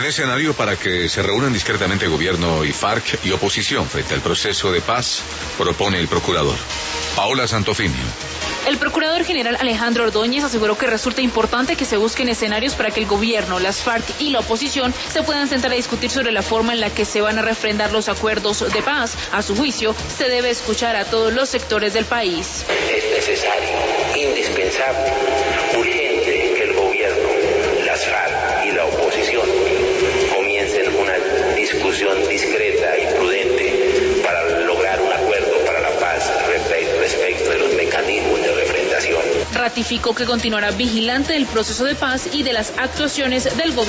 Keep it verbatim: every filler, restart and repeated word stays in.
Un escenario para que se reúnan discretamente gobierno y FARC y oposición frente al proceso de paz, propone el procurador. Paola Santofimio. El procurador general Alejandro Ordóñez aseguró que resulta importante que se busquen escenarios para que el gobierno, las FARC y la oposición se puedan sentar a discutir sobre la forma en la que se van a refrendar los acuerdos de paz. A su juicio, se debe escuchar a todos los sectores del país. Es necesario, indispensable, urgente que el gobierno, las FARC y la oposición comiencen una discusión discreta y prudente para lograr un acuerdo para la paz respecto de los mecanismos de refrendación. Ratificó que continuará vigilante del proceso de paz y de las actuaciones del gobierno.